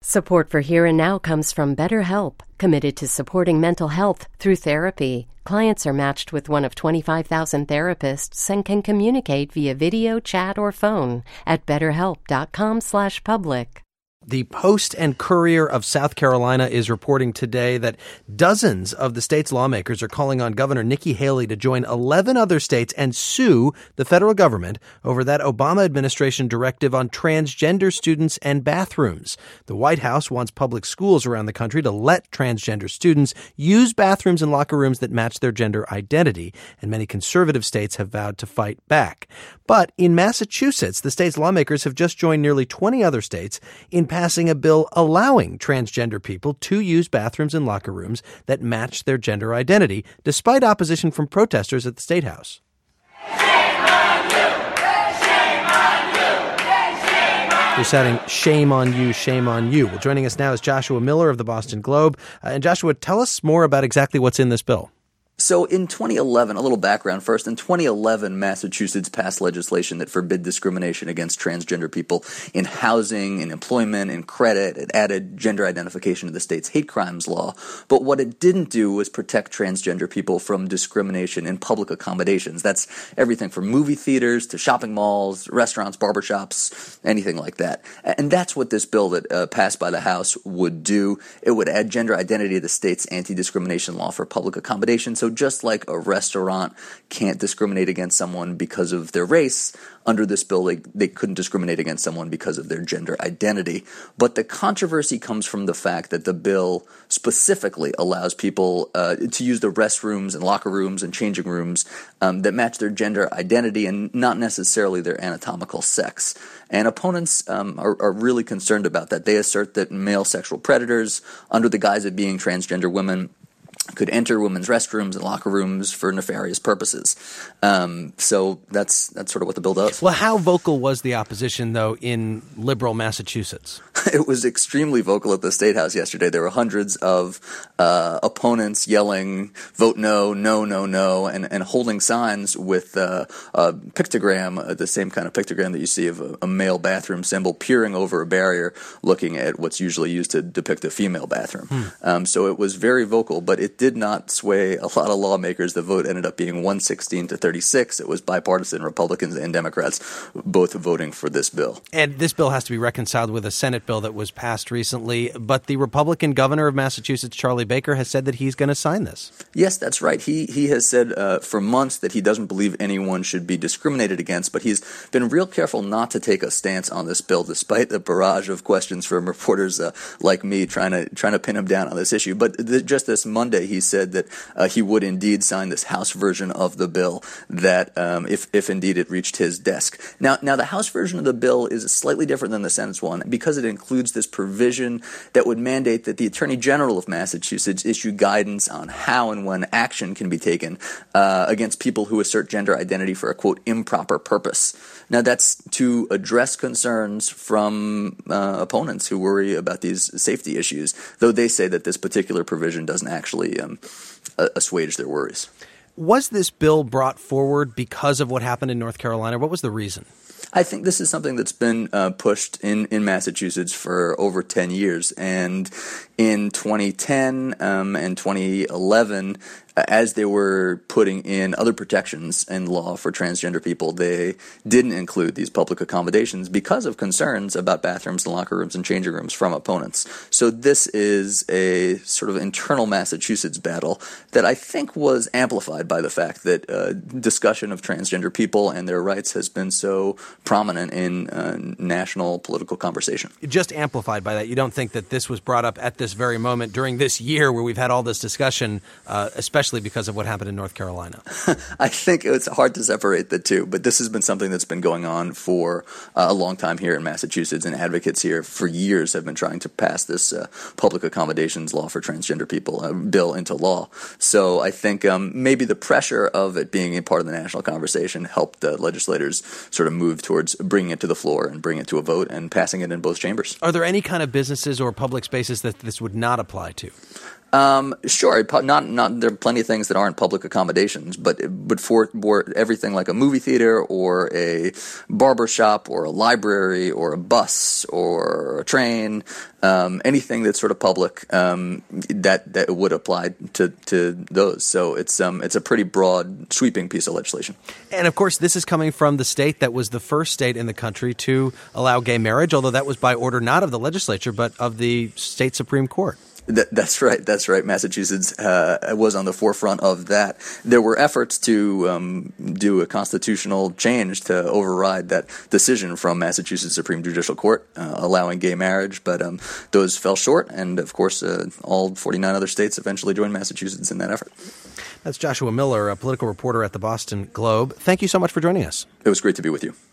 Support for Here and Now comes from BetterHelp, committed to supporting mental health through therapy. Clients are matched with one of 25,000 therapists and can communicate via video, chat, or phone at betterhelp.com/public. The Post and Courier of South Carolina is reporting today that dozens of the state's lawmakers are calling on Governor Nikki Haley to join 11 other states and sue the federal government over that Obama administration directive on transgender students and bathrooms. The White House wants public schools around the country to let transgender students use bathrooms and locker rooms that match their gender identity, and many conservative states have vowed to fight back. But in Massachusetts, the state's lawmakers have just joined nearly 20 other states in passing a bill allowing transgender people to use bathrooms and locker rooms that match their gender identity, despite opposition from protesters at the State House. Shame on you! Shame on you! Shame on you! They're shouting, "Shame on you, shame on you." Well, joining us now is Joshua Miller of the Boston Globe. And Joshua, tell us more about exactly what's in this bill. So in 2011, a little background first, in 2011, Massachusetts passed legislation that forbid discrimination against transgender people in housing, in employment, in credit. It added gender identification to the state's hate crimes law. But what it didn't do was protect transgender people from discrimination in public accommodations. That's everything from movie theaters to shopping malls, restaurants, barbershops, anything like that. And that's what this bill that passed by the House would do. It would add gender identity to the state's anti-discrimination law for public accommodations. So just like a restaurant can't discriminate against someone because of their race, under this bill they couldn't discriminate against someone because of their gender identity. But the controversy comes from the fact that the bill specifically allows people to use the restrooms and locker rooms and changing rooms that match their gender identity and not necessarily their anatomical sex. And opponents are really concerned about that. They assert that male sexual predators, under the guise of being transgender women, could enter women's restrooms and locker rooms for nefarious purposes. So that's sort of what the bill does. Well, how vocal was the opposition, though, in liberal Massachusetts? It was extremely vocal at the State House yesterday. There were hundreds of opponents yelling, "Vote no, no, no, no," and holding signs with a pictogram, the same kind of pictogram that you see of a male bathroom symbol, peering over a barrier, looking at what's usually used to depict a female bathroom. So it was very vocal, but it did not sway a lot of lawmakers. The vote ended up being 116 to 36. It was bipartisan, Republicans and Democrats both voting for this bill. And this bill has to be reconciled with a Senate bill that was passed recently, but the Republican governor of Massachusetts, Charlie Baker, has said that he's going to sign this. Yes, that's right. He has said for months that he doesn't believe anyone should be discriminated against, but he's been real careful not to take a stance on this bill, despite the barrage of questions from reporters like me trying to pin him down on this issue. But just this Monday, he said that he would indeed sign this House version of the bill, that if indeed it reached his desk. Now the House version of the bill is slightly different than the Senate's one because it includes this provision that would mandate that the Attorney General of Massachusetts issue guidance on how and when action can be taken against people who assert gender identity for a, quote, improper purpose. Now, that's to address concerns from opponents who worry about these safety issues, though they say that this particular provision doesn't actually assuage their worries. Was this bill brought forward because of what happened in North Carolina? What was the reason? I think this is something that's been pushed in Massachusetts for over 10 years. And in 2010 and 2011, as they were putting in other protections in law for transgender people, they didn't include these public accommodations because of concerns about bathrooms and locker rooms and changing rooms from opponents. So this is a sort of internal Massachusetts battle that I think was amplified by the fact that discussion of transgender people and their rights has been so prominent in national political conversation. Just amplified by that. You don't think that this was brought up at this very moment during this year where we've had all this discussion, especially because of what happened in North Carolina? I think it's hard to separate the two, but this has been something that's been going on for a long time here in Massachusetts, and advocates here for years have been trying to pass this public accommodations law for transgender people bill into law. So I think maybe the pressure of it being a part of the national conversation helped legislators sort of move towards bringing it to the floor and bringing it to a vote and passing it in both chambers. Are there any kind of businesses or public spaces that this would not apply to? Sure. Not. There are plenty of things that aren't public accommodations, but for everything like a movie theater or a barber shop or a library or a bus or a train, anything that's sort of public, that would apply to those. So it's a pretty broad, sweeping piece of legislation. And of course, this is coming from the state that was the first state in the country to allow gay marriage, although that was by order not of the legislature but of the state Supreme Court. That's right. Massachusetts was on the forefront of that. There were efforts to do a constitutional change to override that decision from Massachusetts Supreme Judicial Court allowing gay marriage, but those fell short. And of course, all 49 other states eventually joined Massachusetts in that effort. That's Joshua Miller, a political reporter at the Boston Globe. Thank you so much for joining us. It was great to be with you.